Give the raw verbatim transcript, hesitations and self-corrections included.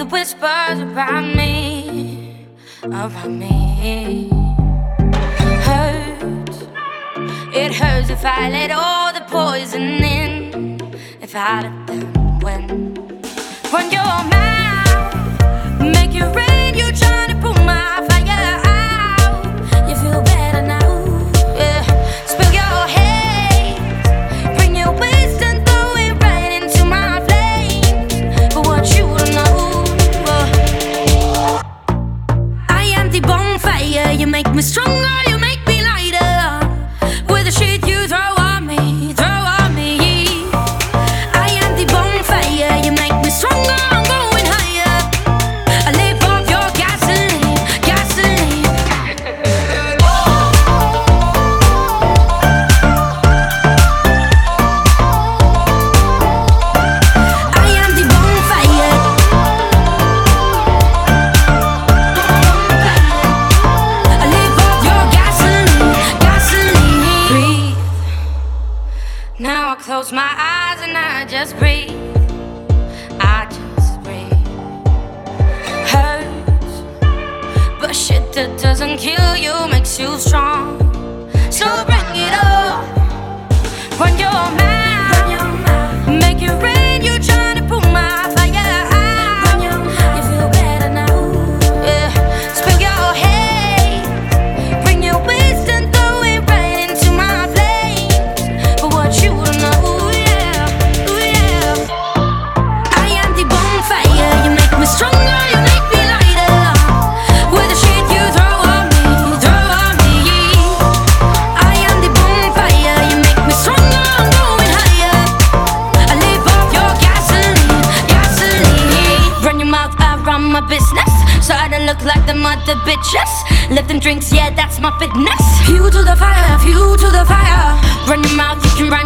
whispers around me, around me. Hurts, it hurts if I let all the poison in. If I let them win. Run your mouth, make it rain. You trying to put my fire out. You feel better now, yeah. Spill your hate, bring your waste and throw it right into my flames. But what you don't know, uh, I am the bonfire. You make me stronger, you make me lighter. With the shit you throw on me, throw on me. I am the bonfire. You make me stronger. I'm going higher. I live off your gasoline, gasoline. I am the bonfire. I live off your gasoline, gasoline. Breathe. Now I close my eyes and I just breathe. I just breathe. Hurts, but shit that doesn't kill you makes you strong. So bring it up. Run your mouth, make it rain. You trying to put my fire out. You feel better now, yeah. Spill your hate, bring your waste and throw it right into my flames. But what you don't know, yeah, ooh, yeah. I am the bonfire. You make me stronger, you make me lighter. With the shit you throw on me, throw on me. I am the bonfire. You make me stronger, I'm going higher. I live off your gasoline, gasoline. Run your mouth, I run my business, so I don't look like the mother bitches. Lifting drinks, yeah, that's my fitness. Fuel to the fire, fuel to the fire. Run your mouth, you can run